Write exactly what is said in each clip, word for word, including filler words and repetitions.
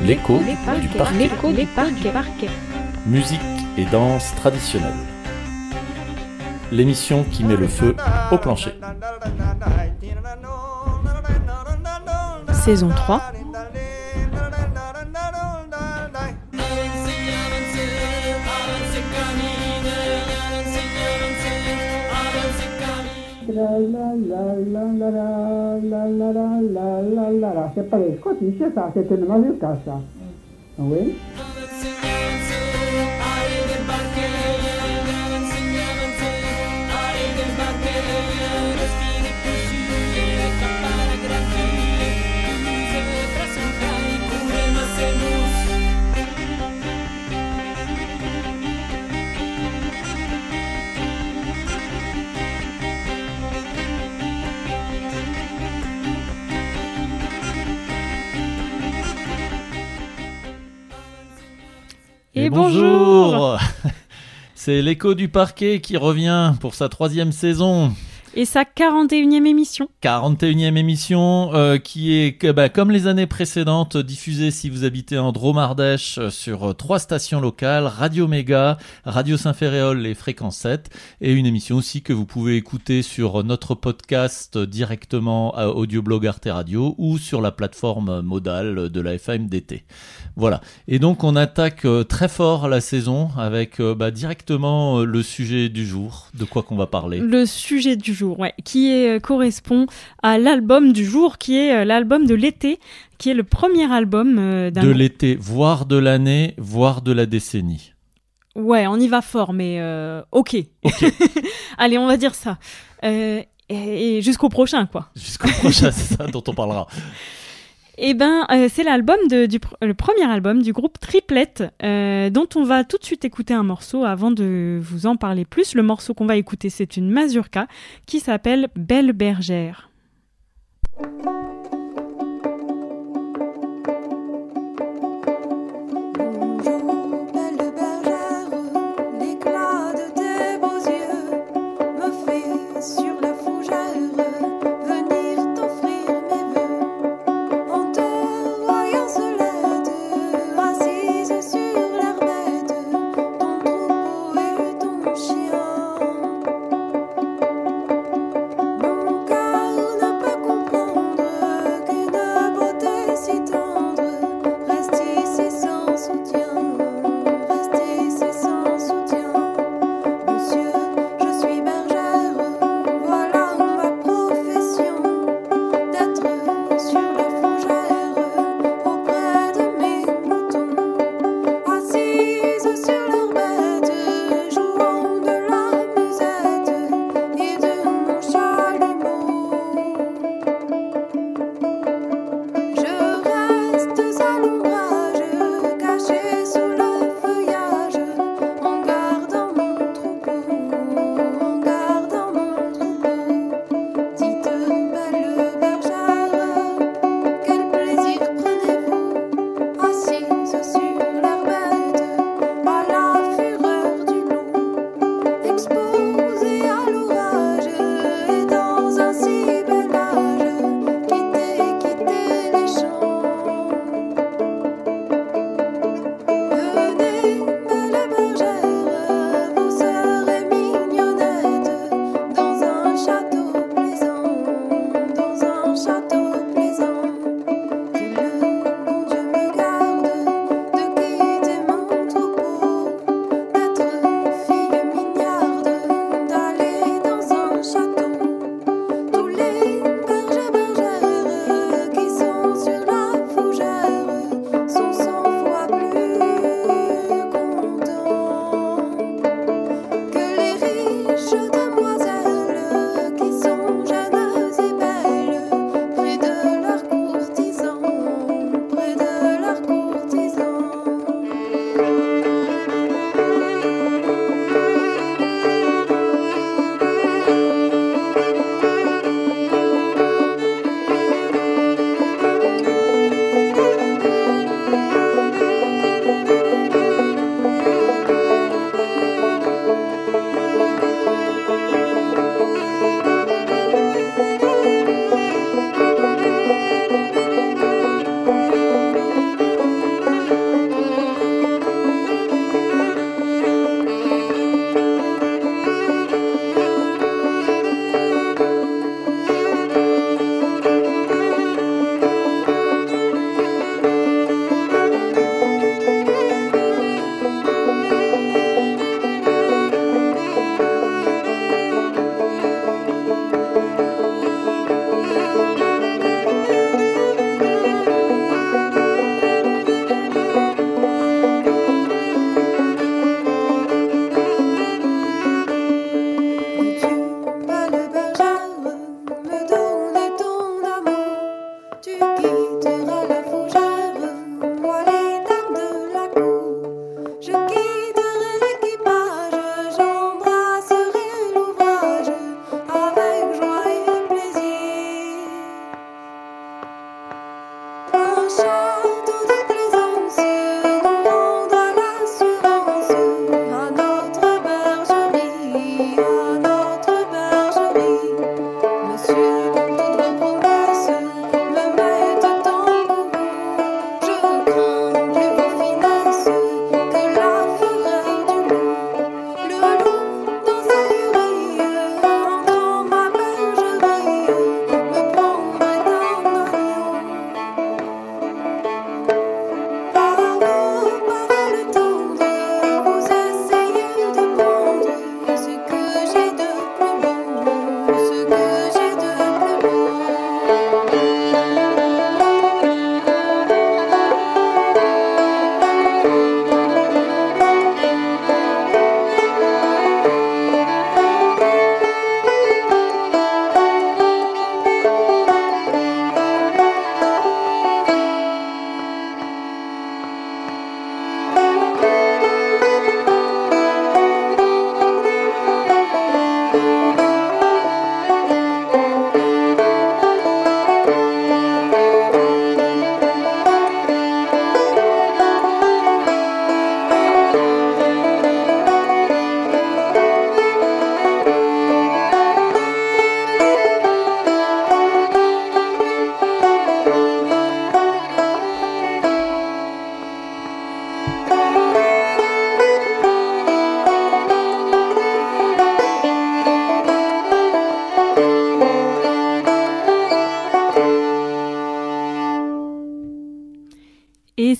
L'écho du parquet. L'écho du parquet. Musique et danse traditionnelle. L'émission qui met le feu au plancher. Saison trois. Che pare scotisce sa che te ne va in casa. Oui. Et, Et bonjour, bonjour C'est l'écho du parquet qui revient pour sa troisième saison. Et sa quarante et unième émission. quarante et unième émission euh, qui est, bah, comme les années précédentes, diffusée si vous habitez en Drôme-Ardèche euh, sur euh, trois stations locales, Radio Méga, Radio Saint-Ferréol et Fréquence sept, et une émission aussi que vous pouvez écouter sur notre podcast directement à Audioblog Arte Radio ou sur la plateforme modale de la F A M D T. Voilà. Et donc on attaque euh, très fort la saison avec euh, bah, directement euh, le sujet du jour. De quoi qu'on va parler ? Le sujet du jour. Ouais, qui est, euh, correspond à l'album du jour, qui est euh, l'album de l'été, qui est le premier album euh, d'un... De l'été, voire de l'année, voire de la décennie. Ouais, on y va fort, mais euh, ok. Ok. Allez, on va dire ça. Euh, et, et jusqu'au prochain, quoi. Jusqu'au prochain, c'est ça dont on parlera. Eh ben, euh, c'est l'album de, du le premier album du groupe Triplette, euh, dont on va tout de suite écouter un morceau avant de vous en parler plus. Le morceau qu'on va écouter, c'est une mazurka qui s'appelle Belle Bergère. Mon cœur ne peut comprendre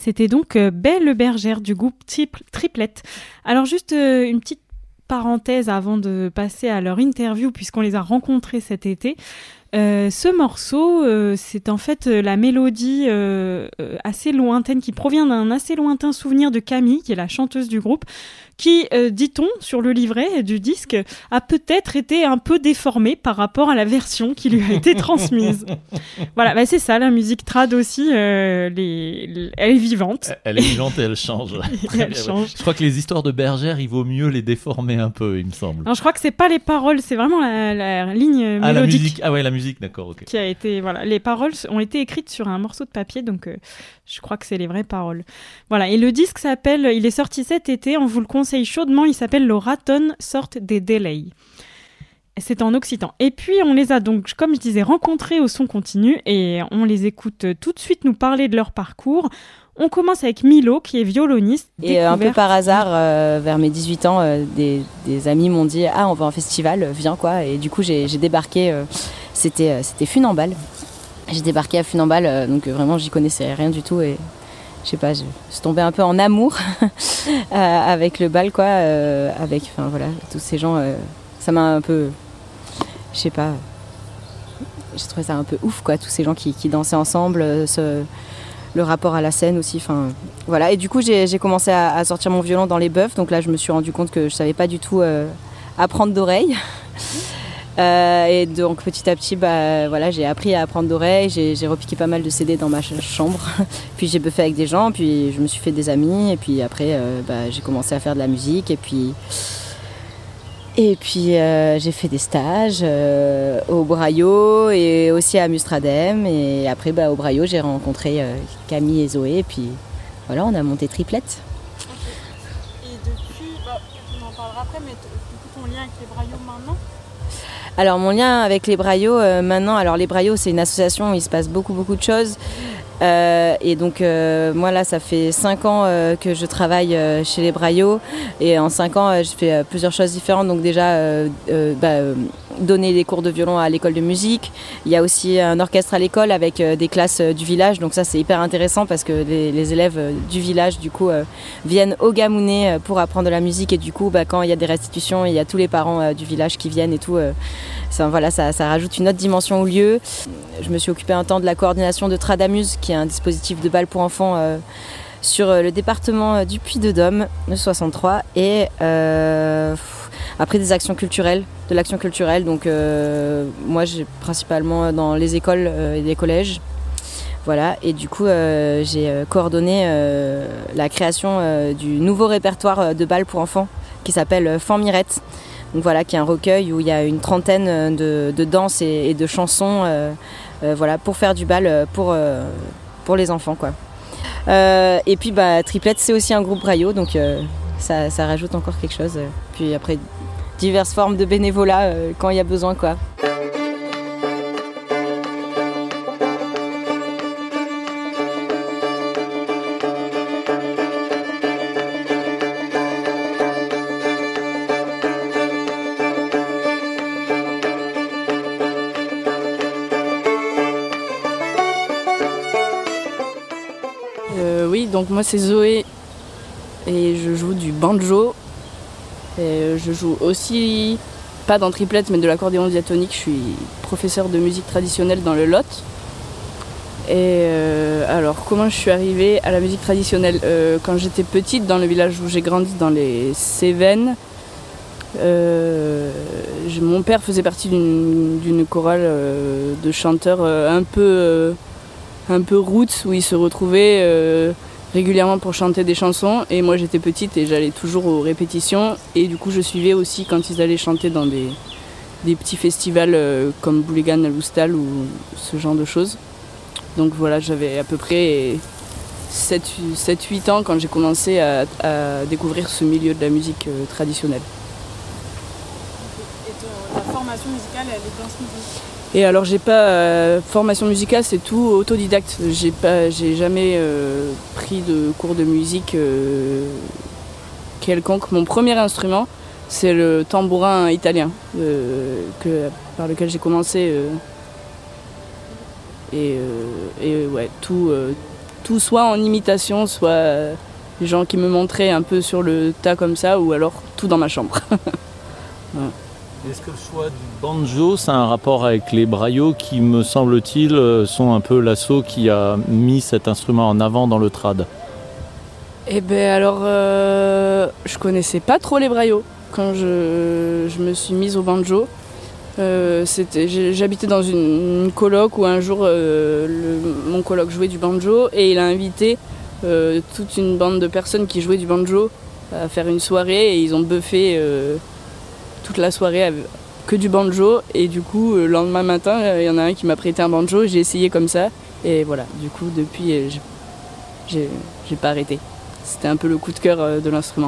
c'était donc euh, Belle Bergère du groupe Tripl- Triplet. Alors juste euh, une petite parenthèse avant de passer à leur interview, puisqu'on les a rencontrés cet été. Euh, ce morceau, euh, c'est en fait euh, la mélodie euh, euh, assez lointaine, qui provient d'un assez lointain souvenir de Camille, qui est la chanteuse du groupe, qui, euh, dit-on, sur le livret du disque, a peut-être été un peu déformée par rapport à la version qui lui a été transmise. Voilà, bah c'est ça, la musique trad aussi, euh, les, les- elle est vivante. Elle est vivante et elle change. Et elle change. Je crois que les histoires de bergères, il vaut mieux les déformer un peu, il me semble. Non, je crois que c'est pas les paroles, c'est vraiment la, la ligne Ah, la mélodique. musique. Ah ouais, la musique, d'accord, ok. Qui a été, voilà, les paroles ont été écrites sur un morceau de papier, donc euh, je crois que c'est les vraies paroles. Voilà, et le disque s'appelle, il est sorti cet été, on vous le conseille chaudement, il s'appelle Le Raton sorte des délais. C'est en occitan. Et puis on les a donc, comme je disais, rencontrés au son continu et on les écoute tout de suite nous parler de leur parcours. On commence avec Milo, qui est violoniste. Et euh, un peu découverte- par hasard, euh, vers mes dix-huit ans, euh, des, des amis m'ont dit « Ah, on va en festival, viens quoi ». Et du coup, j'ai, j'ai débarqué, euh, c'était, euh, c'était Funambal. J'ai débarqué à Funambal, euh, donc euh, vraiment, j'y connaissais rien du tout. Et je sais pas, je suis tombée un peu en amour euh, avec le bal, quoi. Euh, avec, enfin voilà, tous ces gens, euh, ça m'a un peu, je sais pas, j'ai trouvé ça un peu ouf, quoi. Tous ces gens qui, qui dansaient ensemble, euh, ce... le rapport à la scène aussi, enfin voilà. Et du coup j'ai, j'ai commencé à, à sortir mon violon dans les bœufs, donc là je me suis rendu compte que je savais pas du tout euh, apprendre d'oreille. Euh, et donc petit à petit bah, voilà, j'ai appris à apprendre d'oreille, j'ai, j'ai repiqué pas mal de C D dans ma ch- chambre, puis j'ai buffé avec des gens, puis je me suis fait des amis, et puis après euh, bah, j'ai commencé à faire de la musique, et puis Et puis euh, j'ai fait des stages euh, au Braillot et aussi à Mustradem. Et après bah, au Braillot j'ai rencontré euh, Camille et Zoé. Et puis voilà, on a monté Triplet. Et depuis, bah, on en parlera après, mais t- du coup ton lien avec les Braillots maintenant? Alors mon lien avec les Braillots euh, maintenant, alors les Braillots c'est une association où il se passe beaucoup beaucoup de choses. Euh, et donc euh, moi là ça fait cinq ans euh, que je travaille euh, chez les Braillots, et en cinq ans euh, je fais euh, plusieurs choses différentes. Donc déjà euh, euh, bah, euh, donner des cours de violon à l'école de musique, il y a aussi un orchestre à l'école avec euh, des classes euh, du village, donc ça c'est hyper intéressant parce que les, les élèves euh, du village du coup euh, viennent au Gamounet euh, pour apprendre de la musique, et du coup bah, quand il y a des restitutions il y a tous les parents euh, du village qui viennent et tout, euh, ça, voilà, ça, ça rajoute une autre dimension au lieu. Je me suis occupée un temps de la coordination de Tradamuse, qui est un dispositif de bal pour enfants euh, sur euh, le département euh, du Puy-de-Dôme, le soixante-trois, et euh, après des actions culturelles, de l'action culturelle. Donc euh, moi j'ai principalement dans les écoles euh, et les collèges. Voilà, et du coup euh, j'ai euh, coordonné euh, la création euh, du nouveau répertoire de bal pour enfants qui s'appelle euh, Fan-Mirette. Donc voilà, qui est un recueil où il y a une trentaine de, de danses et, et de chansons euh, euh, voilà, pour faire du bal pour, euh, pour les enfants, quoi. Euh, et puis bah, Triplet c'est aussi un groupe Braillot, donc euh, ça, ça rajoute encore quelque chose. Puis après diverses formes de bénévolat euh, quand il y a besoin, quoi. Euh, oui, donc moi c'est Zoé et je joue du banjo. Et je joue aussi, pas dans Triplet, mais de l'accordéon diatonique. Je suis professeur de musique traditionnelle dans le Lot. Et euh, alors, comment je suis arrivée à la musique traditionnelle euh, Quand j'étais petite, dans le village où j'ai grandi, dans les Cévennes, euh, je- mon père faisait partie d'une, d'une chorale euh, de chanteurs euh, un peu... Euh, un peu roots, où ils se retrouvaient euh, régulièrement pour chanter des chansons. Et moi j'étais petite et j'allais toujours aux répétitions, et du coup je suivais aussi quand ils allaient chanter dans des, des petits festivals euh, comme Boulégan à Loustal ou ce genre de choses. Donc voilà, j'avais à peu près sept huit ans quand j'ai commencé à, à découvrir ce milieu de la musique euh, traditionnelle. Et ton, ta formation musicale, elle est dans ce milieu? Et alors j'ai pas euh, formation musicale, c'est tout autodidacte. J'ai pas, j'ai jamais euh, pris de cours de musique euh, quelconque. Mon premier instrument, c'est le tambourin italien, euh, que, par lequel j'ai commencé. Euh, et, euh, et ouais, tout, euh, tout soit en imitation, soit euh, des gens qui me montraient un peu sur le tas comme ça, ou alors tout dans ma chambre. Ouais. Est-ce que le choix du banjo, ça a un rapport avec les brayos qui, me semble-t-il, sont un peu l'asso qui a mis cet instrument en avant dans le trad? Eh ben alors, euh, je connaissais pas trop les brayos quand je, je me suis mise au banjo. Euh, c'était, j'habitais dans une, une coloc où un jour euh, le, mon coloc jouait du banjo et il a invité euh, toute une bande de personnes qui jouaient du banjo à faire une soirée et ils ont buffé euh, toute la soirée avec que du banjo et du coup le lendemain matin il y en a un qui m'a prêté un banjo, j'ai essayé comme ça et voilà, du coup depuis j'ai, j'ai, j'ai pas arrêté. C'était un peu le coup de cœur de l'instrument.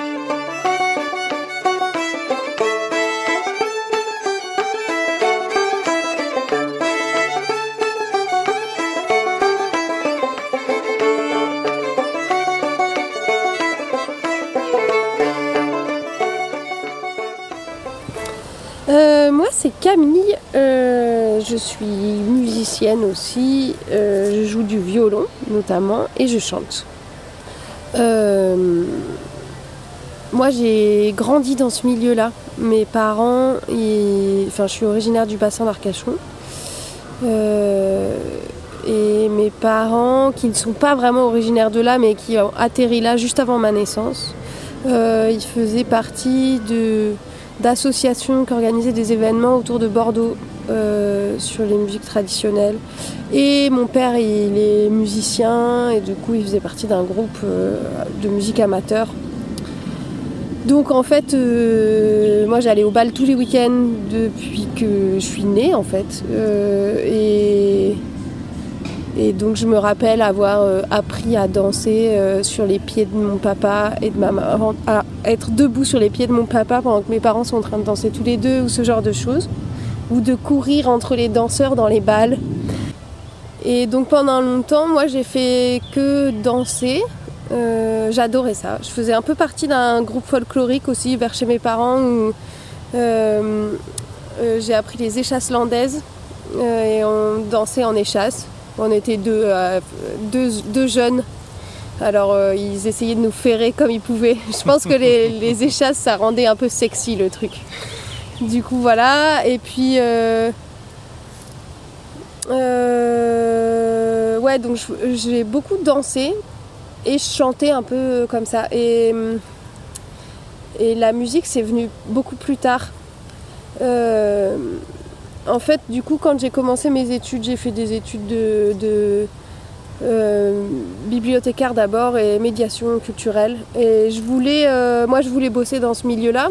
Euh, moi c'est Camille, euh, je suis musicienne aussi, euh, je joue du violon notamment et je chante. Euh, moi j'ai grandi dans ce milieu-là, mes parents, ils... enfin je suis originaire du bassin d'Arcachon euh, et mes parents qui ne sont pas vraiment originaires de là mais qui ont atterri là juste avant ma naissance, euh, ils faisaient partie de... d'associations qui organisaient des événements autour de Bordeaux euh, sur les musiques traditionnelles. Et mon père, il est musicien et du coup, il faisait partie d'un groupe euh, de musique amateur. Donc en fait, euh, moi j'allais au bal tous les week-ends depuis que je suis née en fait. Euh, et, et donc je me rappelle avoir euh, appris à danser euh, sur les pieds de mon papa et de ma maman, à être debout sur les pieds de mon papa pendant que mes parents sont en train de danser tous les deux ou ce genre de choses. Ou de courir entre les danseurs dans les bals. Et donc pendant longtemps, moi j'ai fait que danser. Euh, j'adorais ça. Je faisais un peu partie d'un groupe folklorique aussi vers chez mes parents où euh, euh, j'ai appris les échasses landaises euh, et on dansait en échasse. On était deux, euh, deux, deux jeunes. Alors euh, ils essayaient de nous ferrer comme ils pouvaient. Je pense que les, les échasses ça rendait un peu sexy le truc. Du coup voilà. Et puis euh, euh, ouais donc je, j'ai beaucoup dansé. Et je chantais un peu comme ça. Et, et la musique, c'est venu beaucoup plus tard. Euh, en fait, du coup, quand j'ai commencé mes études, j'ai fait des études de, de euh, bibliothécaire d'abord et médiation culturelle. Et je voulais, euh, moi, je voulais bosser dans ce milieu-là.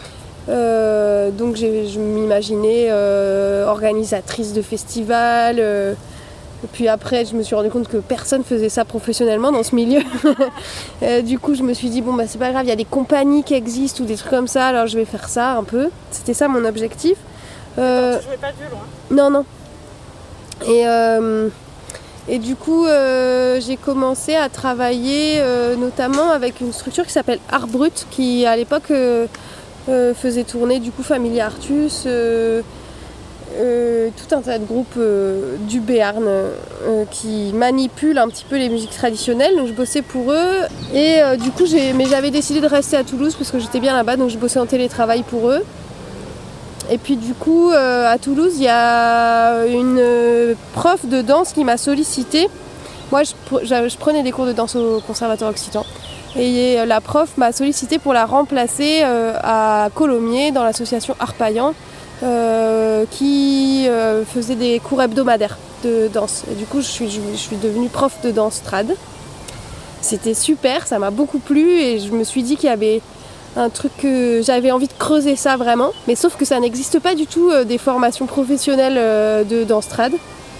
Euh, donc, j'ai, je m'imaginais euh, organisatrice de festivals. Euh, Et puis après, je me suis rendu compte que personne faisait ça professionnellement dans ce milieu. euh, du coup, je me suis dit, bon, bah, c'est pas grave, il y a des compagnies qui existent ou des trucs comme ça, alors je vais faire ça un peu. C'était ça mon objectif. Euh... Attends, tu jouais pas du loin? Non, non. Et, euh... Et du coup, euh, j'ai commencé à travailler euh, notamment avec une structure qui s'appelle Art Brut, qui à l'époque euh, euh, faisait tourner du coup Familia Artus. Euh... Euh, tout un tas de groupes euh, du Béarn euh, qui manipulent un petit peu les musiques traditionnelles, donc je bossais pour eux et euh, du coup j'ai, mais j'avais décidé de rester à Toulouse parce que j'étais bien là-bas, donc je bossais en télétravail pour eux. Et puis du coup euh, à Toulouse il y a une euh, prof de danse qui m'a sollicité. Moi je, je prenais des cours de danse au Conservatoire Occitan et euh, la prof m'a sollicité pour la remplacer euh, à Colomiers dans l'association Arpaillant. Euh, qui euh, faisait des cours hebdomadaires de danse. Et du coup, je suis, je, je suis devenue prof de danse trad. C'était super, ça m'a beaucoup plu et je me suis dit qu'il y avait un truc que j'avais envie de creuser ça vraiment. Mais sauf que ça n'existe pas du tout euh, des formations professionnelles euh, de danse trad.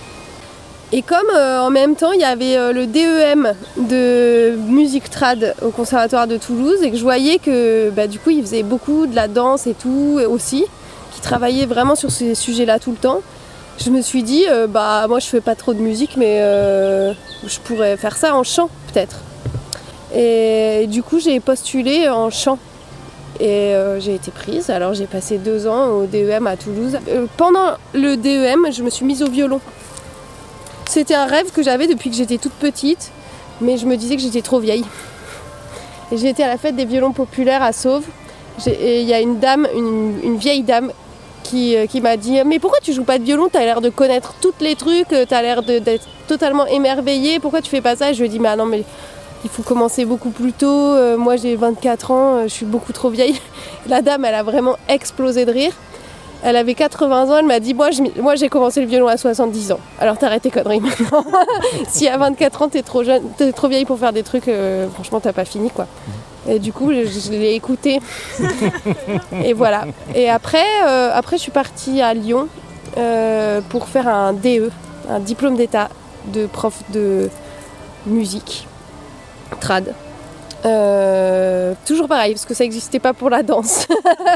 Et comme euh, en même temps, il y avait euh, le D E M de musique trad au Conservatoire de Toulouse et que je voyais que bah, du coup, ils faisaient beaucoup de la danse et tout et aussi. Qui travaillait vraiment sur ces sujets-là tout le temps. Je me suis dit, euh, bah moi je fais pas trop de musique, mais euh, je pourrais faire ça en chant peut-être. Et, et du coup j'ai postulé en chant et euh, j'ai été prise. Alors j'ai passé deux ans au D E M à Toulouse. Euh, pendant le D E M, je me suis mise au violon. C'était un rêve que j'avais depuis que j'étais toute petite, mais je me disais que j'étais trop vieille. Et j'ai été à la fête des violons populaires à Sauve. Et il y a une dame, une, une vieille dame, qui, qui m'a dit « Mais pourquoi tu joues pas de violon? T'as l'air de connaître tous les trucs, t'as l'air de, d'être totalement émerveillée, pourquoi tu fais pas ça ?» Et je lui ai dit « Mais ah non, mais il faut commencer beaucoup plus tôt, euh, moi j'ai vingt-quatre ans, je suis beaucoup trop vieille. » La dame, elle a vraiment explosé de rire. Elle avait quatre-vingts ans, elle m'a dit moi, je, moi j'ai commencé le violon à soixante-dix ans. Alors t'arrêtes tes conneries maintenant. Si à vingt-quatre ans t'es trop jeune, t'es trop vieille pour faire des trucs, euh, franchement t'as pas fini quoi. Et du coup je, je l'ai écouté. Et voilà. Et après, euh, après je suis partie à Lyon euh, pour faire un D E, un diplôme d'état de prof de musique, trad. Euh, toujours pareil, parce que ça n'existait pas pour la danse.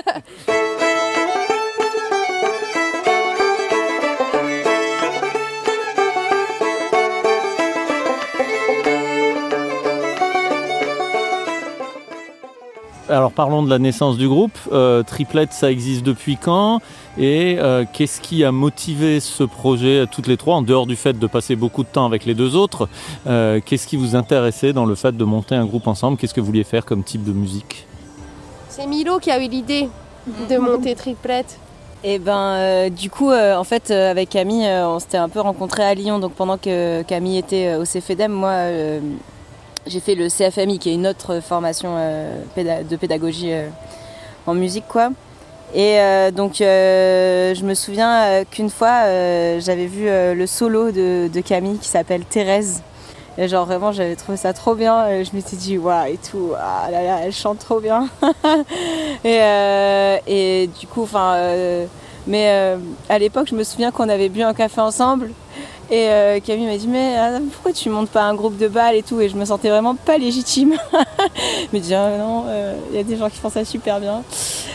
Alors parlons de la naissance du groupe. Euh, Triplette, ça existe depuis quand? Et euh, qu'est-ce qui a motivé ce projet toutes les trois, en dehors du fait de passer beaucoup de temps avec les deux autres? euh, Qu'est-ce qui vous intéressait dans le fait de monter un groupe ensemble? Qu'est-ce que vous vouliez faire comme type de musique? C'est Milo qui a eu l'idée de monter Triplette. Et ben euh, du coup euh, en fait euh, avec Camille euh, on s'était un peu rencontrés à Lyon, donc pendant que Camille était au C F E D E M, moi euh, j'ai fait le C F M I qui est une autre formation euh, péda- de pédagogie euh, en musique quoi. Et euh, donc euh, je me souviens euh, qu'une fois euh, j'avais vu euh, le solo de, de Camille qui s'appelle Thérèse. Et genre vraiment j'avais trouvé ça trop bien, et je m'étais dit waouh et tout, ah là là elle chante trop bien. et, euh, et du coup enfin euh, mais euh, à l'époque je me souviens qu'on avait bu un café ensemble. Et euh, Camille m'a dit mais ah, pourquoi tu montes pas un groupe de bal et tout, et je me sentais vraiment pas légitime. Je me disais ah, non, il euh, y a des gens qui font ça super bien.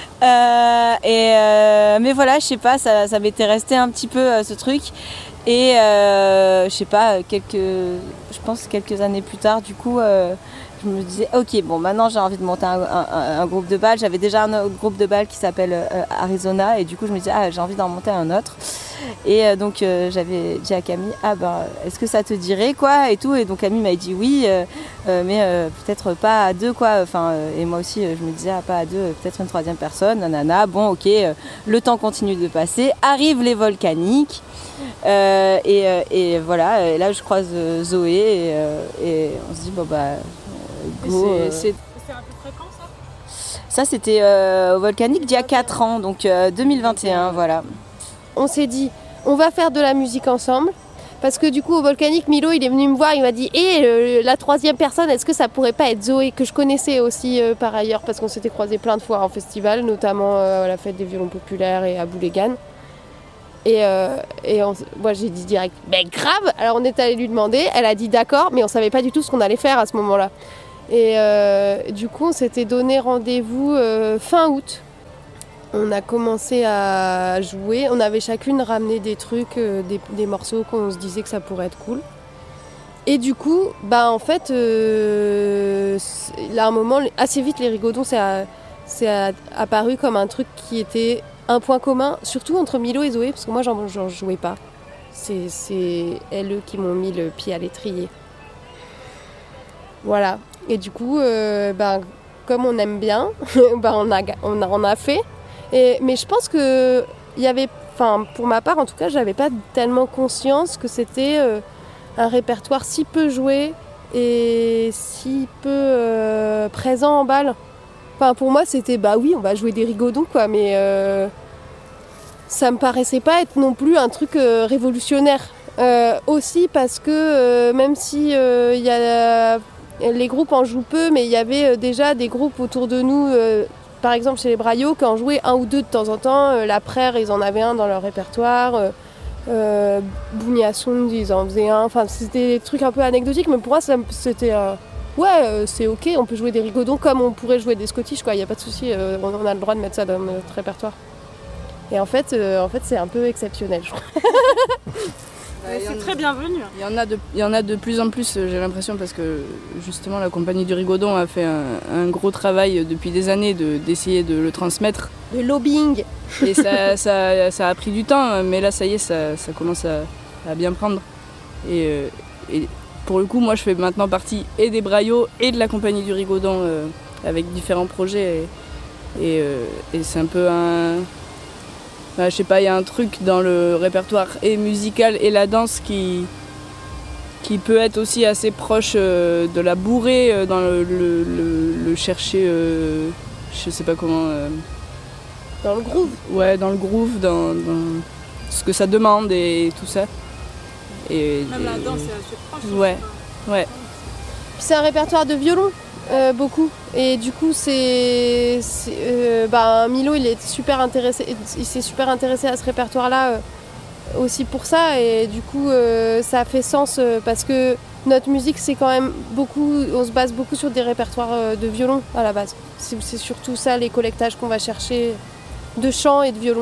Euh, et euh, mais voilà, je sais pas, ça, ça m'était resté un petit peu euh, ce truc. Et euh, je sais pas, quelques, je pense quelques années plus tard, du coup, euh, je me disais ok bon maintenant j'ai envie de monter un, un, un groupe de bal. J'avais déjà un autre groupe de bal qui s'appelle euh, Arizona, et du coup je me disais ah j'ai envie d'en monter un autre. Et euh, donc euh, j'avais dit à Camille ah ben est-ce que ça te dirait quoi et tout, et donc Camille m'a dit oui euh, euh, mais euh, peut-être pas à deux quoi, enfin euh, et moi aussi euh, je me disais ah, pas à deux, euh, peut-être une troisième personne, nanana, bon ok, euh, le temps continue de passer, arrivent les volcaniques. Euh, et, euh, et voilà, et là je croise euh, Zoé et, euh, et on se dit bon bah go. C'est, euh. c'est... c'est à peu près quand ça? Ça c'était euh, au Volcanique d'il y a quatre ans, donc euh, deux mille vingt et un, voilà. On s'est dit on va faire de la musique ensemble, parce que du coup au Volcanique, Milo il est venu me voir, il m'a dit et eh, la troisième personne, est-ce que ça pourrait pas être Zoé, que je connaissais aussi euh, par ailleurs, parce qu'on s'était croisés plein de fois en festival, notamment euh, à la fête des violons populaires et à Boulégan. Et, euh, et on, moi j'ai dit direct, mais grave. Alors on est allé lui demander, elle a dit d'accord, mais on savait pas du tout ce qu'on allait faire à ce moment-là. Et euh, du coup on s'était donné rendez-vous euh, fin août. On a commencé à jouer, on avait chacune ramené des trucs, euh, des, des morceaux qu'on se disait que ça pourrait être cool. Et du coup, bah en fait, euh, là à un moment, assez vite les rigodons, c'est, à, c'est à, apparu comme un truc qui était un point commun, surtout entre Milo et Zoé, parce que moi j'en, j'en jouais pas. C'est, c'est elles eux qui m'ont mis le pied à l'étrier. Voilà. Et du coup, euh, bah, comme on aime bien, bah, on, a, on, a, on a fait. Et, mais je pense que il y avait, enfin pour ma part en tout cas, j'avais pas tellement conscience que c'était euh, un répertoire si peu joué et si peu euh, présent en bal. Enfin pour moi c'était bah oui on va jouer des rigodons quoi, mais euh, ça me paraissait pas être non plus un truc euh, révolutionnaire. Euh, aussi parce que euh, même si euh, y a, les groupes en jouent peu, mais il y avait euh, déjà des groupes autour de nous. Euh, Par exemple, chez les Braillots, qui en jouaient un ou deux de temps en temps, euh, la Prère, ils en avaient un dans leur répertoire, euh, euh, Bounia Sound, ils en faisaient un, enfin c'était des trucs un peu anecdotiques, mais pour moi ça, c'était euh, ouais, euh, c'est ok, on peut jouer des rigodons comme on pourrait jouer des Scottish, quoi, il n'y a pas de souci, euh, on, on a le droit de mettre ça dans notre répertoire. Et en fait, euh, en fait c'est un peu exceptionnel, je crois. Ouais, c'est très bienvenu. Il y en a de, il y en a de plus en plus, j'ai l'impression, parce que justement la compagnie du Rigodon a fait un, un gros travail depuis des années de, d'essayer de le transmettre. Le lobbying. Et ça, ça, ça a pris du temps, mais là ça y est, ça, ça commence à, à bien prendre. Et, euh, et pour le coup, moi je fais maintenant partie et des Braillots et de la compagnie du Rigaudon euh, avec différents projets. Et, et, euh, et c'est un peu un... Enfin, je sais pas, il y a un truc dans le répertoire et musical et la danse qui, qui peut être aussi assez proche euh, de la bourrée euh, dans le, le, le, le chercher, euh, je sais pas comment... Euh, dans le groove. Ouais, dans le groove, dans, dans ce que ça demande et tout ça. Et, Même et, la danse est assez proche. Ouais, ouais. C'est un répertoire de violon, euh, beaucoup. Et du coup, c'est, c'est euh, bah, Milo, il est super intéressé, il s'est super intéressé à ce répertoire-là euh, aussi pour ça. Et du coup, euh, ça fait sens euh, parce que notre musique, c'est quand même beaucoup, on se base beaucoup sur des répertoires euh, de violon à la base. C'est, c'est surtout ça, les collectages qu'on va chercher de chant et de violon.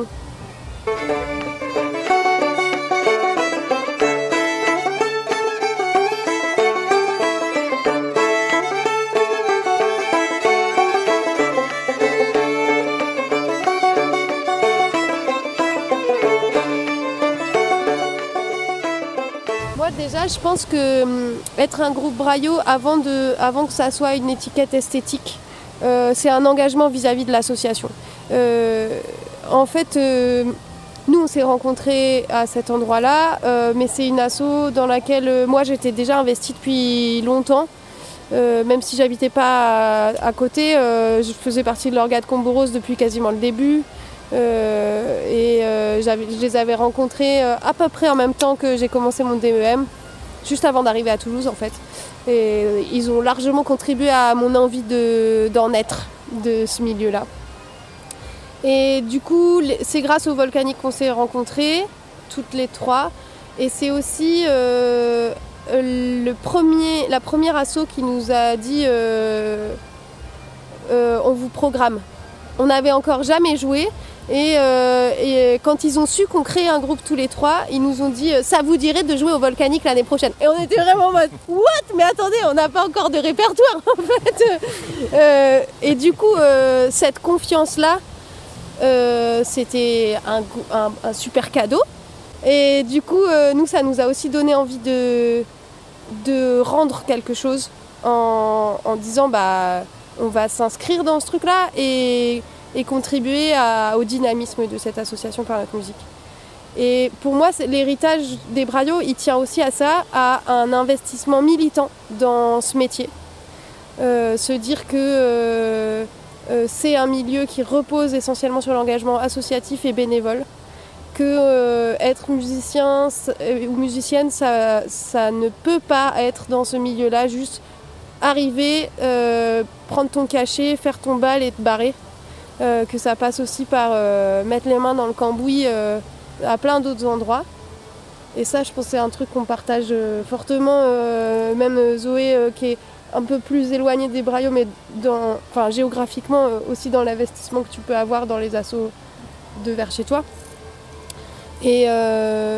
Moi déjà, je pense que hum, être un groupe Braillot, avant, de, avant que ça soit une étiquette esthétique, euh, c'est un engagement vis-à-vis de l'association. Euh, en fait, euh, nous on s'est rencontrés à cet endroit-là, euh, mais c'est une asso dans laquelle euh, moi j'étais déjà investie depuis longtemps. Euh, même si j'habitais pas à, à côté, euh, je faisais partie de l'orga de Comboros depuis quasiment le début. Euh, et euh, j'avais, je les avais rencontrés euh, à peu près en même temps que j'ai commencé mon D E M, juste avant d'arriver à Toulouse en fait. Et euh, ils ont largement contribué à mon envie de, d'en être de ce milieu-là. Et du coup, c'est grâce au Volcanique qu'on s'est rencontrés, toutes les trois. Et c'est aussi euh, le premier, la première asso qui nous a dit euh, euh, on vous programme. On n'avait encore jamais joué. Et, euh, et quand ils ont su qu'on créait un groupe tous les trois, ils nous ont dit ça vous dirait de jouer au Volcanique l'année prochaine. Et on était vraiment en mode what? Mais attendez, on n'a pas encore de répertoire en fait. Euh, et du coup, euh, cette confiance-là, euh, c'était un, un, un super cadeau. Et du coup, euh, nous, ça nous a aussi donné envie de, de rendre quelque chose en, en disant bah on va s'inscrire dans ce truc-là et et contribuer à, au dynamisme de cette association par notre musique. Et pour moi, l'héritage des Braillots, il tient aussi à ça, à un investissement militant dans ce métier. Euh, se dire que euh, euh, c'est un milieu qui repose essentiellement sur l'engagement associatif et bénévole, que euh, être musicien ou musicienne, ça, ça ne peut pas être dans ce milieu-là, juste arriver, euh, prendre ton cachet, faire ton bal et te barrer. Euh, que ça passe aussi par euh, mettre les mains dans le cambouis euh, à plein d'autres endroits. Et ça, je pense que c'est un truc qu'on partage euh, fortement. Euh, même Zoé, euh, qui est un peu plus éloignée des Braillots, mais dans, enfin, géographiquement euh, aussi dans l'investissement que tu peux avoir dans les assos de vers chez toi. Et euh...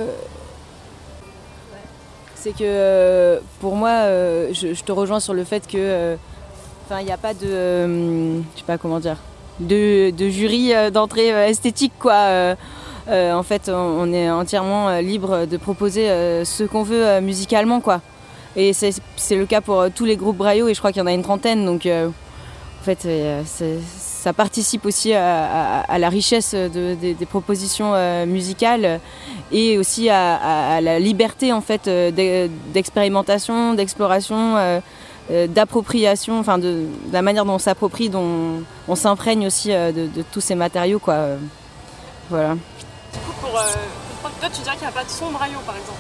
c'est que euh, pour moi, euh, je, je te rejoins sur le fait que, enfin, euh, il n'y a pas de, euh, je sais pas comment dire. De, de jury euh, d'entrée euh, esthétique quoi. Euh, euh, en fait on, on est entièrement euh, libre de proposer euh, ce qu'on veut euh, musicalement quoi. Et c'est, c'est le cas pour euh, tous les groupes Braillots et je crois qu'il y en a une trentaine donc euh, en fait euh, c'est, ça participe aussi à, à, à la richesse de, de, des propositions euh, musicales et aussi à, à, à la liberté en fait euh, d'expérimentation, d'exploration. Euh, d'appropriation, enfin de, de la manière dont on s'approprie, dont on s'imprègne aussi euh, de, de tous ces matériaux quoi. Euh, voilà. Du coup pour, euh, pour toi tu dirais qu'il n'y a pas de son Braillot par exemple?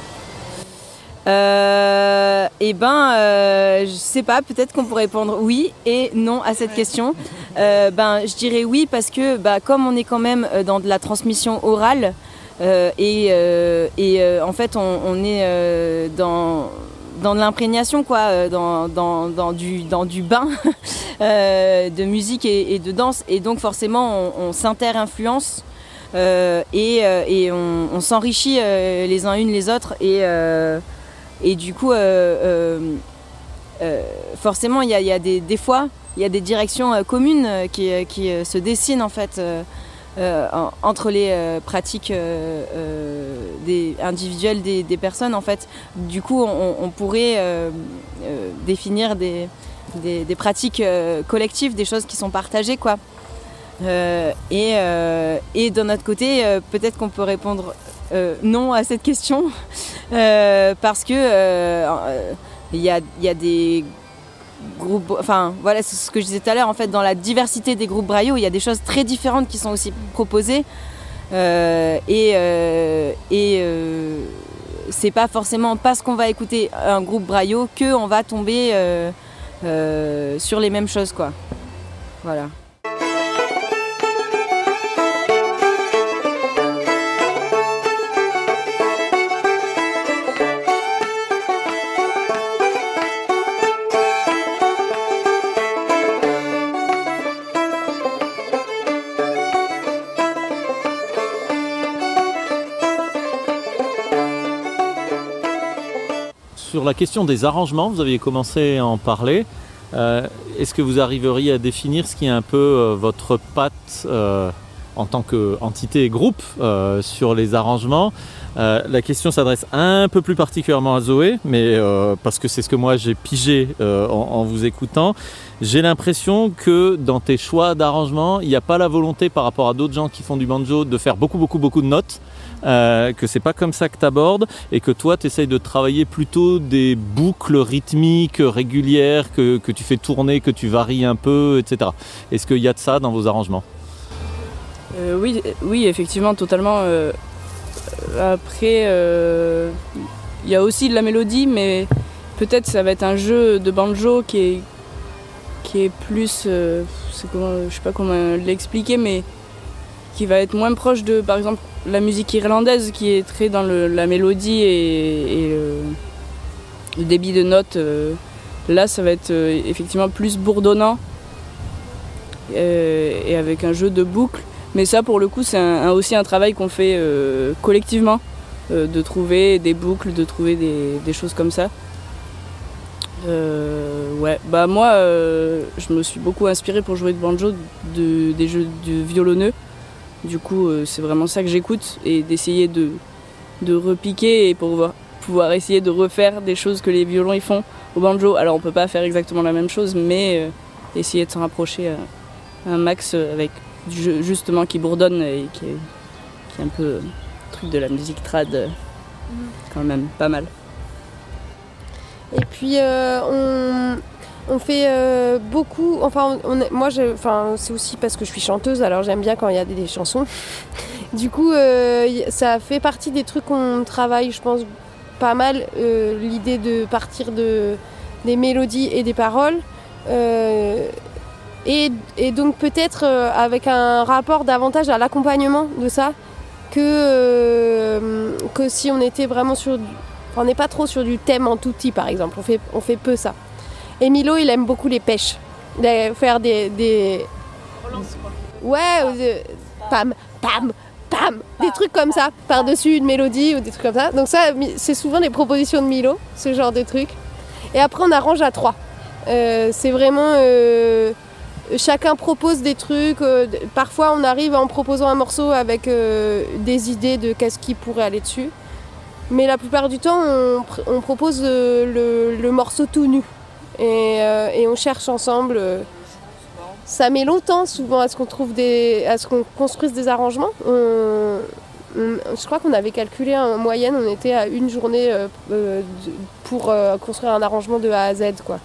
Euh, et ben euh, je sais pas, peut-être qu'on pourrait répondre oui et non à cette ouais. question. Euh, ben je dirais oui parce que bah, comme on est quand même dans de la transmission orale euh, et, euh, et euh, en fait on, on est euh, dans dans de l'imprégnation quoi, dans, dans, dans, du, dans du bain euh, de musique et, et de danse et donc forcément on, on s'inter-influence euh, et, euh, et on, on s'enrichit euh, les uns une les autres et, euh, et du coup euh, euh, euh, forcément il y a, y a des, des fois il y a des directions euh, communes qui, qui euh, se dessinent en fait euh, euh, en, entre les euh, pratiques euh, euh, des, individuelles des, des personnes en fait. Du coup on, on pourrait euh, euh, définir des, des, des pratiques euh, collectives, des choses qui sont partagées quoi. Euh, et, euh, et d'un autre côté euh, peut-être qu'on peut répondre euh, non à cette question euh, parce que euh, il y a, y a des groupes, enfin voilà c'est ce que je disais tout à l'heure en fait, dans la diversité des groupes braillots il y a des choses très différentes qui sont aussi proposées euh, et, euh, et euh, c'est pas forcément parce qu'on va écouter un groupe braillot qu'on va tomber euh, euh, sur les mêmes choses quoi. Voilà. Sur la question des arrangements, vous aviez commencé à en parler. Euh, est-ce que vous arriveriez à définir ce qui est un peu euh, votre patte euh, en tant qu'entité et groupe euh, sur les arrangements? euh, La question s'adresse un peu plus particulièrement à Zoé, mais euh, parce que c'est ce que moi j'ai pigé euh, en, en vous écoutant. J'ai l'impression que dans tes choix d'arrangement, il n'y a pas la volonté par rapport à d'autres gens qui font du banjo de faire beaucoup beaucoup beaucoup de notes. Euh, que c'est pas comme ça que tu abordes et que toi tu essayes de travailler plutôt des boucles rythmiques régulières que, que tu fais tourner, que tu varies un peu, et cetera. Est-ce qu'il y a de ça dans vos arrangements? euh, oui, oui, effectivement, totalement. Euh, après, euh, il y a aussi de la mélodie, mais peut-être ça va être un jeu de banjo qui est, qui est plus... Euh, c'est comment, je sais pas comment l'expliquer, mais qui va être moins proche de, par exemple, la musique irlandaise qui est très dans le, la mélodie et, et le, le débit de notes. Euh, là, ça va être euh, effectivement plus bourdonnant euh, et avec un jeu de boucles. Mais ça, pour le coup, c'est un, un, aussi un travail qu'on fait euh, collectivement, euh, de trouver des boucles, de trouver des, des choses comme ça. Euh, ouais, bah moi, euh, je me suis beaucoup inspirée pour jouer de banjo de, des jeux de violonneux. Du coup, euh, c'est vraiment ça que j'écoute et d'essayer de, de repiquer et pour pouvoir, pouvoir essayer de refaire des choses que les violons ils font au banjo. Alors, on peut pas faire exactement la même chose, mais euh, essayer de s'en rapprocher à, à un max avec du jeu justement qui bourdonne et qui est, qui est un peu euh, truc de la musique trad, euh, quand même pas mal. Et puis, euh, on... On fait euh, beaucoup, enfin, on, on, moi, je, enfin, c'est aussi parce que je suis chanteuse, alors j'aime bien quand il y a des, des chansons. Du coup, euh, ça fait partie des trucs qu'on travaille, je pense, pas mal, euh, l'idée de partir de, des mélodies et des paroles. Euh, et, et donc peut-être euh, avec un rapport davantage à l'accompagnement de ça, que, euh, que si on était vraiment sur... Enfin, on n'est pas trop sur du thème en tout petit, par exemple, on fait, on fait peu ça. Et Milo, il aime beaucoup les pêches. Faire des... des... Relance, quoi. Ouais, ou de... pam, pam, pam, des trucs comme ça, par-dessus une mélodie ou des trucs comme ça. Donc ça, c'est souvent des propositions de Milo, ce genre de trucs. Et après, on arrange à trois. Euh, c'est vraiment... Euh... Chacun propose des trucs. Euh... Parfois, on arrive en proposant un morceau avec euh, des idées de qu'est-ce qui pourrait aller dessus. Mais la plupart du temps, on, pr- on propose euh, le, le morceau tout nu. Et, euh, et on cherche ensemble. Euh, ça met longtemps souvent à ce qu'on trouve des, à ce qu'on construise des arrangements. On, on, je crois qu'on avait calculé en moyenne, on était à une journée euh, euh, pour euh, construire un arrangement de A à Z, quoi.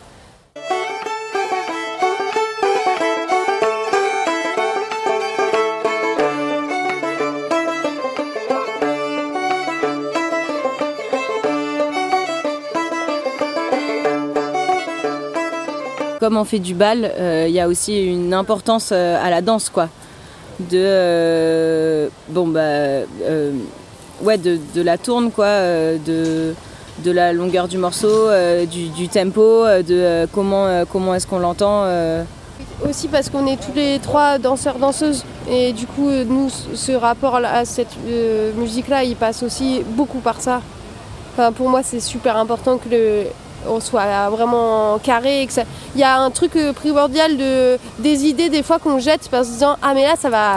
Comme on fait du bal, il euh, y a aussi une importance euh, à la danse, quoi. De, euh, bon, bah, euh, ouais, de, de la tourne, quoi, euh, de, de la longueur du morceau, euh, du, du tempo, de euh, comment, euh, comment est-ce qu'on l'entend. Euh. Aussi parce qu'on est tous les trois danseurs-danseuses. Et du coup, nous, ce rapport à cette euh, musique-là, il passe aussi beaucoup par ça. Enfin, pour moi, c'est super important que le... on soit vraiment carré et que ça... Il y a un truc primordial de... des idées des fois qu'on jette en se disant ah mais là ça va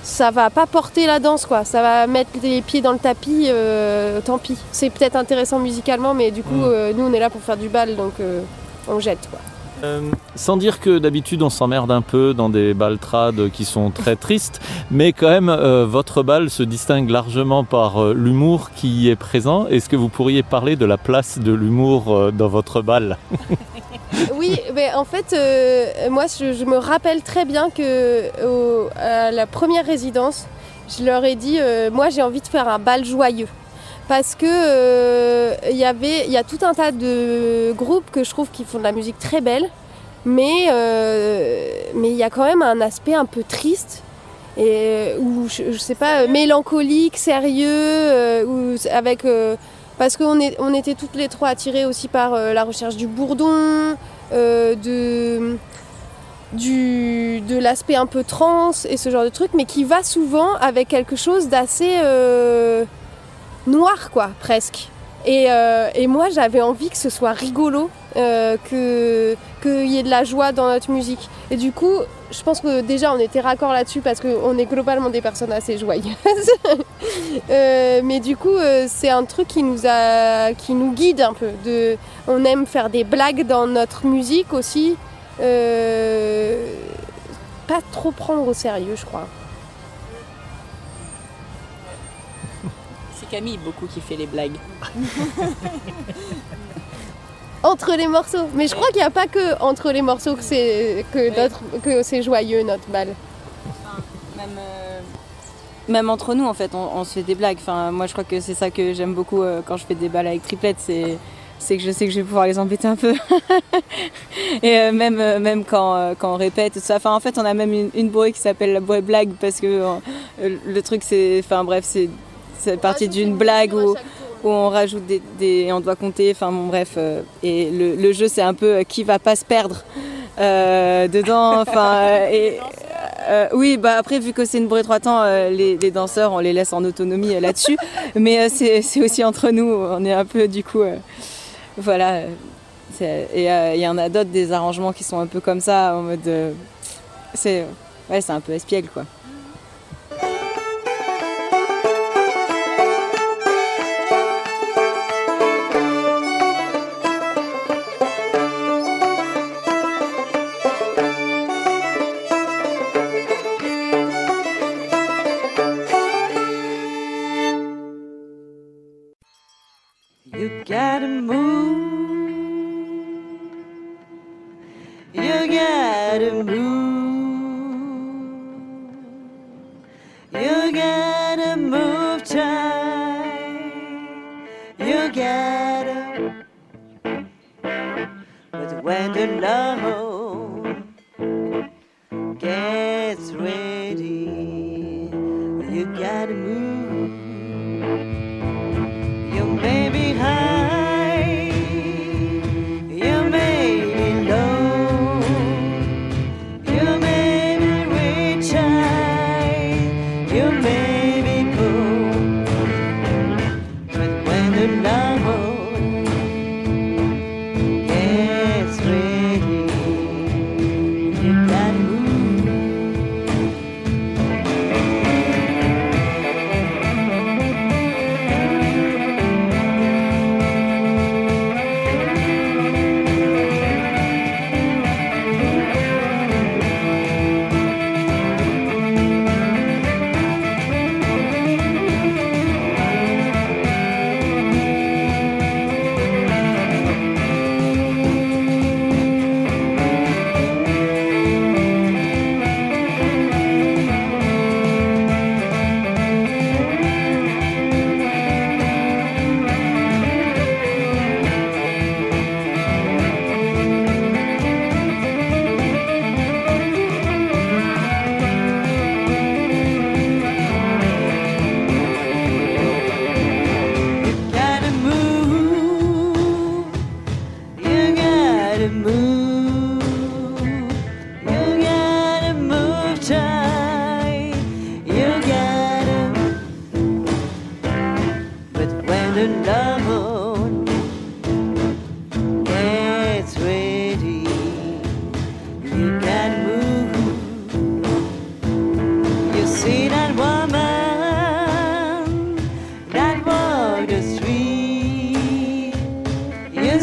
ça va pas porter la danse, quoi. Ça va mettre les pieds dans le tapis, euh, tant pis. C'est peut-être intéressant musicalement, mais du coup, Mm. euh, nous, on est là pour faire du bal, donc euh, on jette, quoi. Euh, sans dire que d'habitude on s'emmerde un peu dans des bals trad qui sont très tristes, mais quand même euh, votre bal se distingue largement par euh, l'humour qui y est présent. Est-ce que vous pourriez parler de la place de l'humour euh, dans votre bal ? Oui, mais en fait, euh, moi, je, je me rappelle très bien que au- à la première résidence, je leur ai dit, euh, moi, j'ai envie de faire un bal joyeux. Parce que euh, y avait, il y a tout un tas de groupes que je trouve qui font de la musique très belle, mais euh, mais il y a quand même un aspect un peu triste et ou je, je sais pas, mélancolique, sérieux, euh, ou avec euh, parce qu'on est, on était toutes les trois attirées aussi par euh, la recherche du bourdon, euh, de du de l'aspect un peu trans et ce genre de truc, mais qui va souvent avec quelque chose d'assez euh, noir, quoi, presque. Et, euh, et moi, j'avais envie que ce soit rigolo, euh, que qu'il y ait de la joie dans notre musique. Et du coup, je pense que déjà, on était raccord là-dessus parce qu'on est globalement des personnes assez joyeuses. euh, mais du coup, euh, c'est un truc qui nous a, qui nous guide un peu. De, on aime faire des blagues dans notre musique aussi. Euh, pas trop prendre au sérieux, je crois. Camille beaucoup qui fait les blagues. Entre les morceaux. Mais je crois qu'il n'y a pas que entre les morceaux que c'est, que Oui. notre, que c'est joyeux, notre bal. Même, euh, même entre nous, en fait, on, on se fait des blagues. Enfin, moi, je crois que c'est ça que j'aime beaucoup euh, quand je fais des balles avec triplettes, c'est, c'est que je sais que je vais pouvoir les embêter un peu. Et euh, même, euh, même quand, euh, quand on répète, tout ça. Enfin, en fait, on a même une, une bourrée qui s'appelle la bourrée blague parce que euh, le truc, c'est, enfin, bref, c'est, c'est parti d'une blague où, où on rajoute des, des, on doit compter. Enfin, bon, bref. Euh, et le, le jeu, c'est un peu euh, qui va pas se perdre euh, dedans. Enfin, euh, et Euh, oui, bah après, vu que c'est une bourrée trois temps, euh, les, les danseurs, on les laisse en autonomie euh, là-dessus. Mais euh, c'est, c'est aussi entre nous, on est un peu, du coup, euh, voilà. C'est, et il euh, y en a d'autres, des arrangements qui sont un peu comme ça, en mode, euh, c'est, ouais, c'est un peu espiègle, quoi. You gotta move. You gotta move. You gotta move tight. You gotta. But when the love gets ready, you gotta move. You may be high, you may be low, you may be rich high, you may be poor, but when the love gets ready,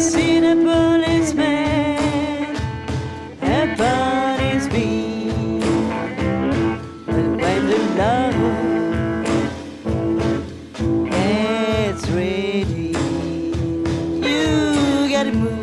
seen a policeman upon his beat. But when the love gets ready, you gotta move.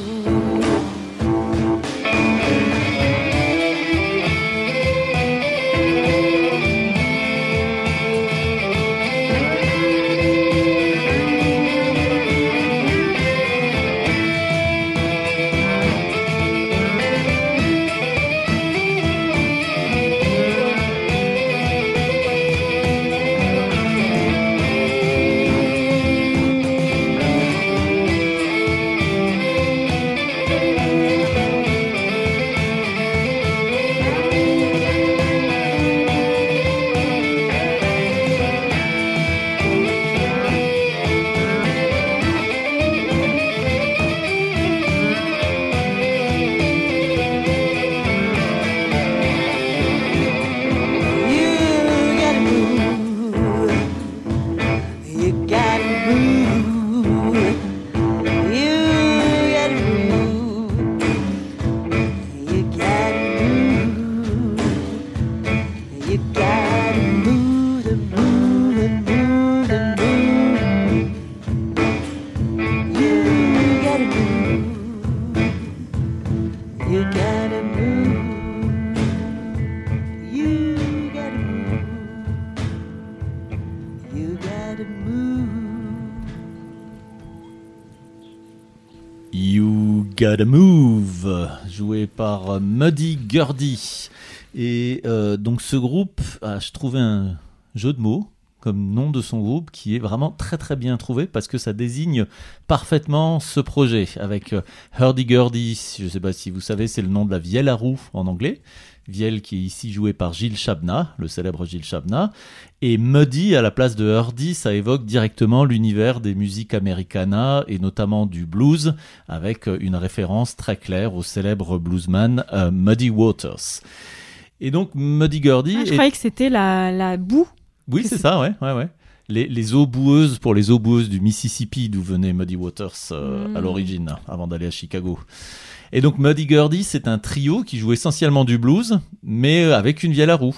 Gotta Move, joué par Muddy Gurdy. Et euh, donc ce groupe, ah, je trouvais un jeu de mots comme nom de son groupe qui est vraiment très très bien trouvé parce que ça désigne parfaitement ce projet avec euh, Hurdy-Gurdy, je ne sais pas si vous savez, c'est le nom de la vielle à roue en anglais. Vielle qui est ici jouée par Gilles Chabna, le célèbre Gilles Chabna. Et Muddy à la place de Hurdy, ça évoque directement l'univers des musiques americana et notamment du blues, avec une référence très claire au célèbre bluesman euh, Muddy Waters. Et donc Muddy Gurdy... Ah, je est... croyais que c'était la, la boue. Oui, c'est ça, ouais, ouais, ouais. Les, les eaux boueuses pour les eaux boueuses du Mississippi, d'où venait Muddy Waters euh, mmh. à l'origine, avant d'aller à Chicago. Et donc Muddy Gurdy, c'est un trio qui joue essentiellement du blues, mais avec une vielle à roue.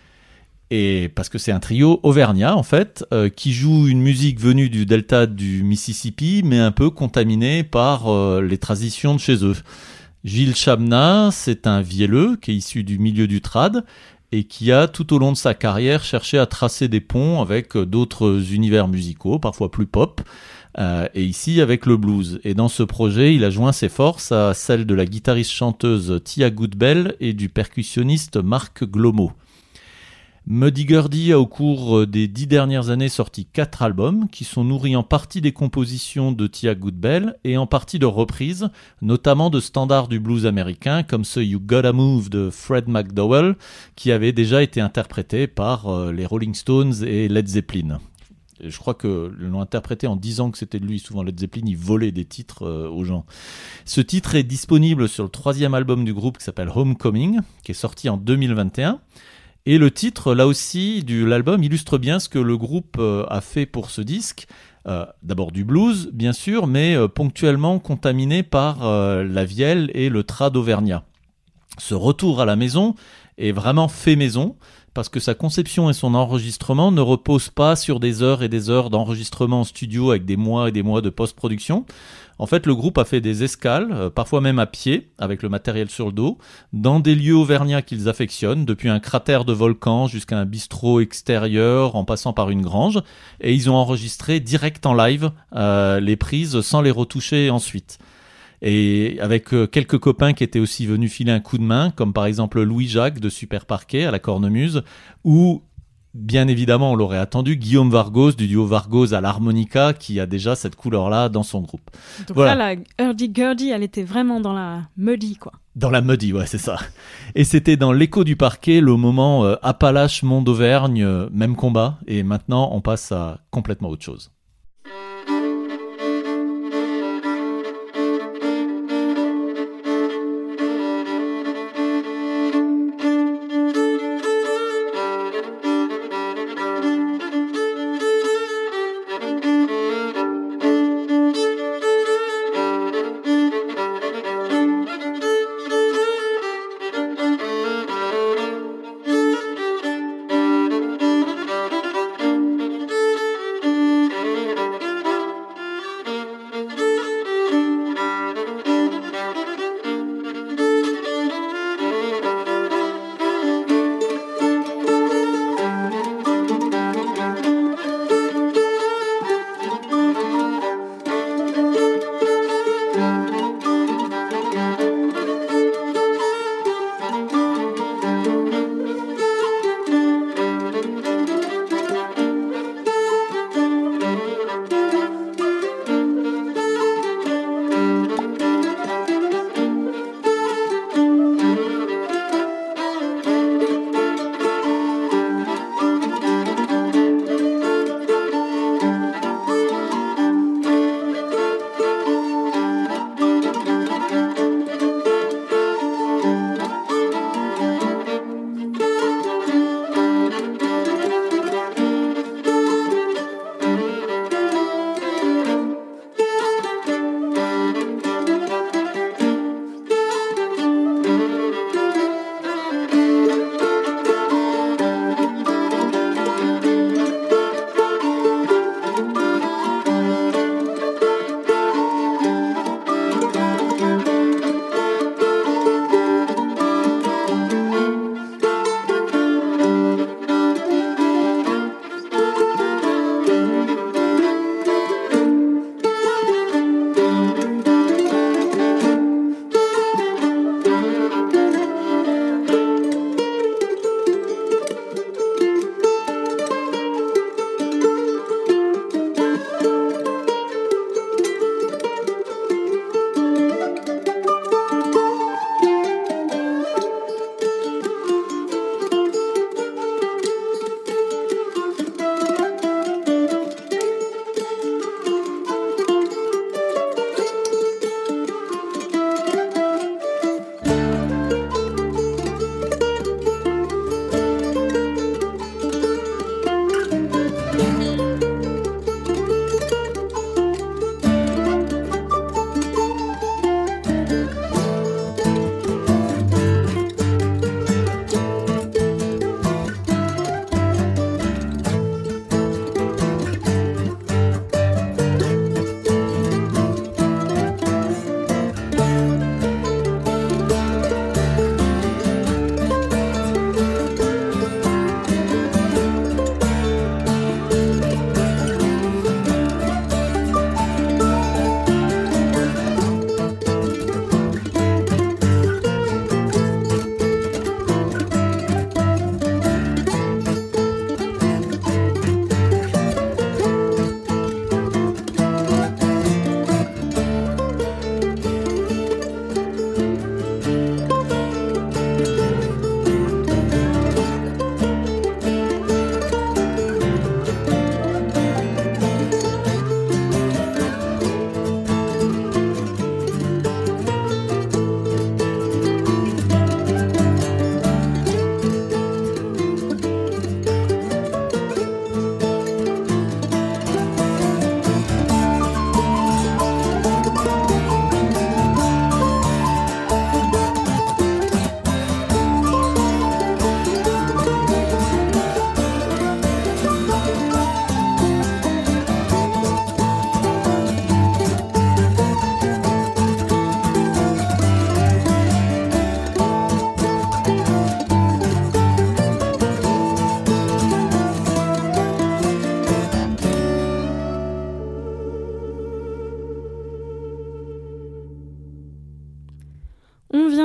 Et parce que c'est un trio auvergnat, en fait, euh, qui joue une musique venue du delta du Mississippi, mais un peu contaminée par euh, les traditions de chez eux. Gilles Chabna, c'est un vielleux qui est issu du milieu du trad, et qui a tout au long de sa carrière cherché à tracer des ponts avec d'autres univers musicaux, parfois plus pop, euh, et ici avec le blues. Et dans ce projet, il a joint ses forces à celles de la guitariste-chanteuse Tia Goodbell et du percussionniste Marc Glomo. Muddy Gurdy a au cours des dix dernières années sorti quatre albums qui sont nourris en partie des compositions de Tia Goodbell et en partie de reprises, notamment de standards du blues américain comme ce You Gotta Move de Fred McDowell qui avait déjà été interprété par euh, les Rolling Stones et Led Zeppelin. Et je crois que l'ont interprété en disant que c'était de lui. Souvent Led Zeppelin, il volait des titres euh, aux gens. Ce titre est disponible sur le troisième album du groupe qui s'appelle Homecoming, qui est sorti en deux mille vingt et un. Et le titre, là aussi, de l'album illustre bien ce que le groupe euh, a fait pour ce disque. Euh, d'abord du blues, bien sûr, mais euh, ponctuellement contaminé par euh, la vielle et le trad auvergnat. Ce retour à la maison est vraiment fait maison, parce que sa conception et son enregistrement ne reposent pas sur des heures et des heures d'enregistrement en studio avec des mois et des mois de post-production. En fait, le groupe a fait des escales, euh, parfois même à pied, avec le matériel sur le dos, dans des lieux auvergnats qu'ils affectionnent, depuis un cratère de volcan jusqu'à un bistrot extérieur, en passant par une grange, et ils ont enregistré direct en live euh, les prises sans les retoucher ensuite. Et avec euh, quelques copains qui étaient aussi venus filer un coup de main, comme par exemple Louis Jacques de Super Parquet à la Cornemuse, ou bien évidemment, on l'aurait attendu, Guillaume Vargos du duo Vargos à l'harmonica qui a déjà cette couleur-là dans son groupe. Donc voilà. là, la Hurdy-Gurdy, elle était vraiment dans la Muddy, quoi. Dans la Muddy, ouais, c'est ça. Et c'était dans l'écho du parquet, le moment euh, Appalaches, Mont d'Auvergne, euh, même combat. Et maintenant, on passe à complètement autre chose.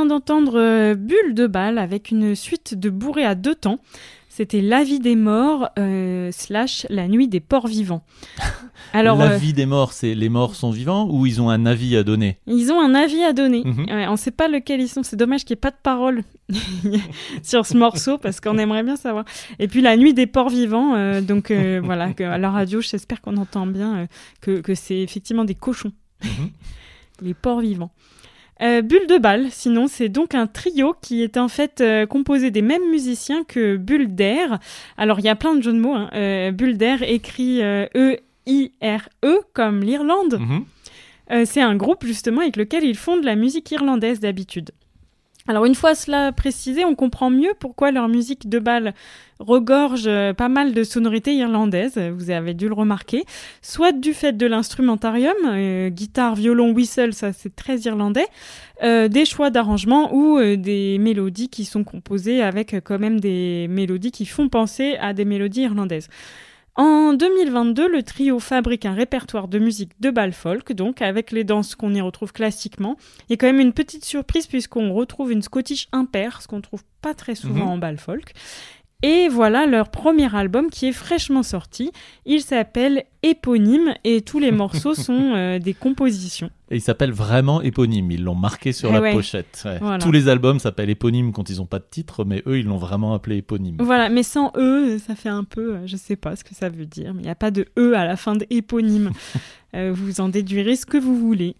vient d'entendre euh, Bulle de balle avec une suite de bourrées à deux temps. C'était La vie des morts euh, slash La nuit des porcs vivants. Alors, la euh, vie des morts, c'est les morts sont vivants ou ils ont un avis à donner? Ils ont un avis à donner. Mhm. Ouais, on ne sait pas lequel ils sont. C'est dommage qu'il n'y ait pas de parole sur ce morceau parce qu'on aimerait bien savoir. Et puis La nuit des porcs vivants. euh, donc euh, voilà, que, à la radio, j'espère qu'on entend bien euh, que, que c'est effectivement des cochons. Mhm. Les porcs vivants. Euh, Bulle de balle, sinon, c'est donc un trio qui est en fait euh, composé des mêmes musiciens que Bulle d'air. Alors, il y a plein de jeux de mots. Hein. Euh, Bulle d'air écrit euh, E I R E comme l'Irlande. Mhm. Euh, c'est un groupe justement avec lequel ils font de la musique irlandaise d'habitude. Alors une fois cela précisé, on comprend mieux pourquoi leur musique de bal regorge euh, pas mal de sonorités irlandaises, vous avez dû le remarquer, soit du fait de l'instrumentarium, euh, guitare, violon, whistle, ça c'est très irlandais, euh, des choix d'arrangement ou euh, des mélodies qui sont composées avec euh, quand même des mélodies qui font penser à des mélodies irlandaises. En deux mille vingt-deux, le trio fabrique un répertoire de musique de bal folk, donc avec les danses qu'on y retrouve classiquement. Il y a quand même une petite surprise puisqu'on retrouve une Scottish impair, ce qu'on trouve pas très souvent Mhm. en bal folk. Et voilà leur premier album qui est fraîchement sorti. Il s'appelle Éponyme et tous les morceaux sont euh, des compositions. Et il s'appelle vraiment Éponyme. Ils l'ont marqué sur Eh la ouais. pochette. Ouais. Voilà. Tous les albums s'appellent Éponyme quand ils n'ont pas de titre, mais eux, ils l'ont vraiment appelé Éponyme. Voilà, mais sans E, ça fait un peu, euh, je sais pas ce que ça veut dire, mais il n'y a pas de E à la fin d'Éponyme. euh, vous en déduirez ce que vous voulez.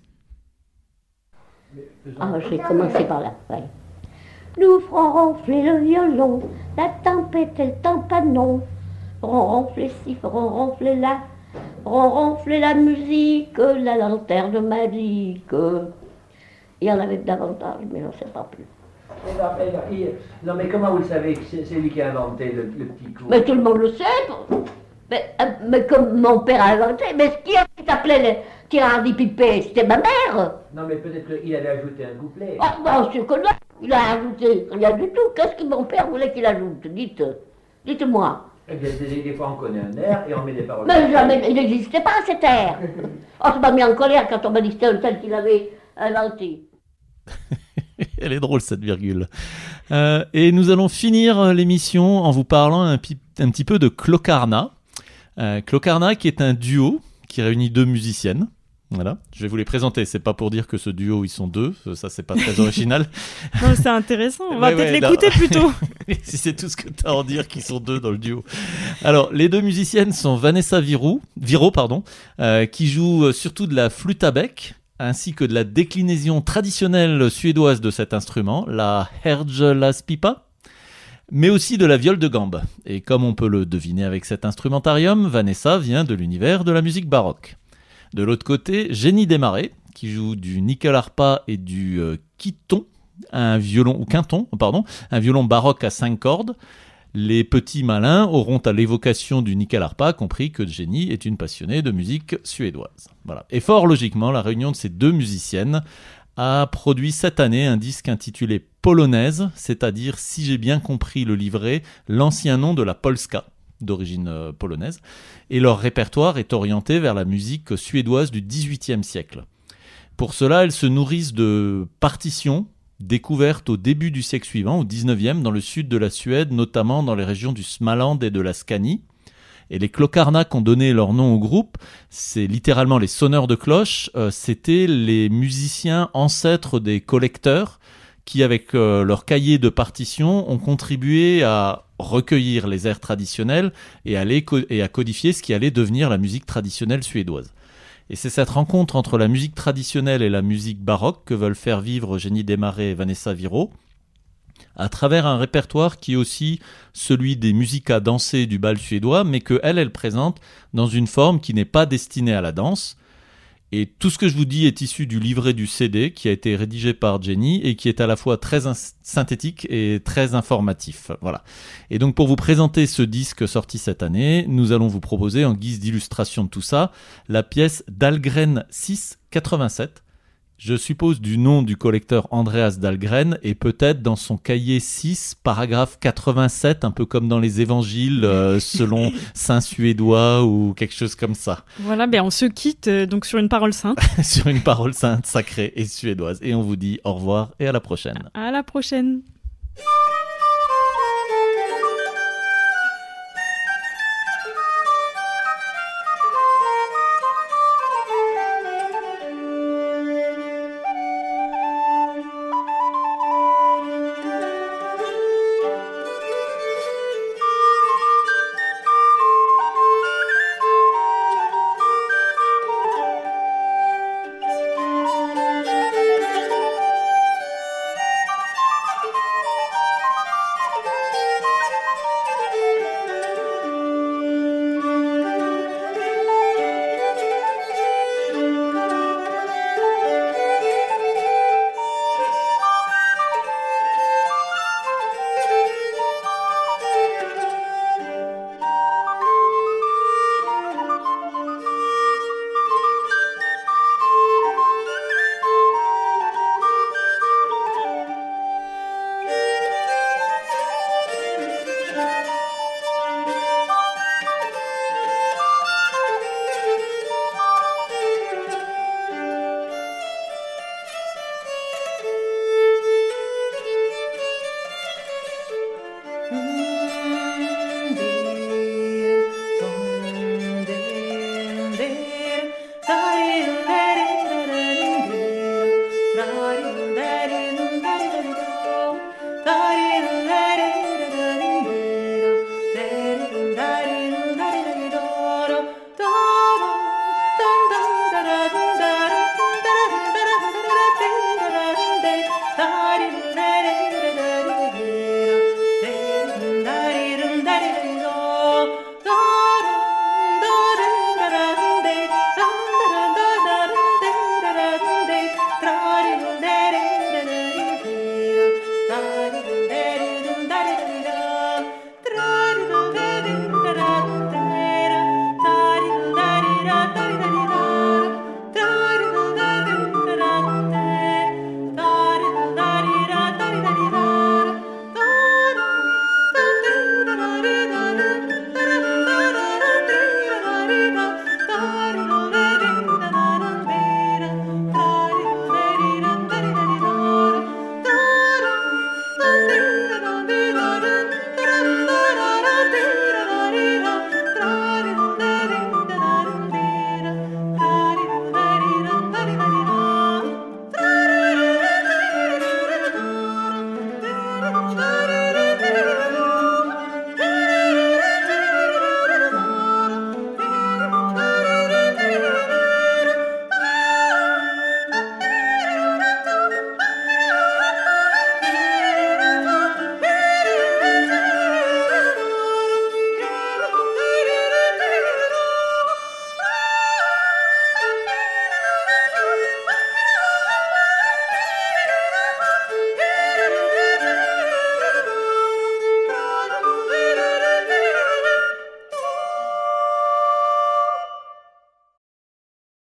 Ah, j'ai commencé par là. Ouais. Nous ferons ronfler le violon, la tempête et le tampanon. Ferons ronfler ci, ferons ronfler là, ferons ronfler la musique, la lanterne magique. Il y en avait davantage, mais on ne sait pas plus. Et non, et non, il- non, mais comment vous le savez que c'est c'est lui qui a inventé le, le petit coup? Mais tout le monde le sait. Mais, euh, mais comme mon père a inventé, mais ce qui s'appelait le tirardi pipé, c'était ma mère. Non, mais peut-être qu'il avait ajouté un couplet. Ah, bien sûr que non, il a ajouté rien du tout. Qu'est-ce que mon père voulait qu'il ajoute? Dites, dites-moi. Eh bien, des, des fois, on connaît un air et on met des paroles. Mais jamais, il n'existait pas cet air. Oh, ça m'a mis en colère quand on m'a dit que c'était tel qu'il avait inventé. Elle est drôle cette virgule. Euh, et nous allons finir l'émission en vous parlant un, pi- un petit peu de Clocarna. Euh, Clocarna qui est un duo qui réunit deux musiciennes. Voilà, je vais vous les présenter. C'est pas pour dire que ce duo ils sont deux, ça c'est pas très original. Non, c'est intéressant, on va Ouais, peut-être ouais, l'écouter non. plutôt. Si c'est tout ce que tu as à en dire qu'ils sont deux dans le duo. Alors, les deux musiciennes sont Vanessa Viro, Viro, pardon, euh, qui joue euh, surtout de la flûte à bec, ainsi que de la déclinaison traditionnelle suédoise de cet instrument, la herjelaspipa, mais aussi de la viole de gambe. Et comme on peut le deviner avec cet instrumentarium, Vanessa vient de l'univers de la musique baroque. De l'autre côté, Jenny Desmarais, qui joue du nickel harpa et du euh, quiton, un violon ou quinton, pardon, un violon baroque à cinq cordes. Les petits malins auront à l'évocation du nickel harpa compris que Jenny est une passionnée de musique suédoise. Voilà. Et fort logiquement, la réunion de ces deux musiciennes a produit cette année un disque intitulé Polonaise, c'est-à-dire, si j'ai bien compris le livret, l'ancien nom de la Polska, d'origine euh, polonaise, et leur répertoire est orienté vers la musique suédoise du dix-huitième siècle. Pour cela, elles se nourrissent de partitions découvertes au début du siècle suivant, au dix-neuvième, dans le sud de la Suède, notamment dans les régions du Småland et de la Scanie. Et les Clocarna qui ont donné leur nom au groupe, c'est littéralement les sonneurs de cloches, euh, c'était les musiciens ancêtres des collecteurs qui, avec euh, leur cahier de partitions, ont contribué à recueillir les airs traditionnels et à, les co- et à codifier ce qui allait devenir la musique traditionnelle suédoise. Et c'est cette rencontre entre la musique traditionnelle et la musique baroque que veulent faire vivre Jenny Desmarais et Vanessa Viro, à travers un répertoire qui est aussi celui des musiques à danser du bal suédois, mais que elle, elle présente dans une forme qui n'est pas destinée à la danse. Et tout ce que je vous dis est issu du livret du C D qui a été rédigé par Jenny et qui est à la fois très in- synthétique et très informatif. Voilà. Et donc pour vous présenter ce disque sorti cette année, nous allons vous proposer en guise d'illustration de tout ça la pièce d'Algren six quatre-vingt-sept. Je suppose du nom du collecteur Andreas Dahlgren et peut-être dans son cahier six, paragraphe quatre-vingt-sept, un peu comme dans les évangiles euh, selon saint suédois ou quelque chose comme ça. Voilà, ben on se quitte euh, donc sur une parole sainte. Sur une parole sainte, sacrée et suédoise. Et on vous dit au revoir et à la prochaine. À la prochaine.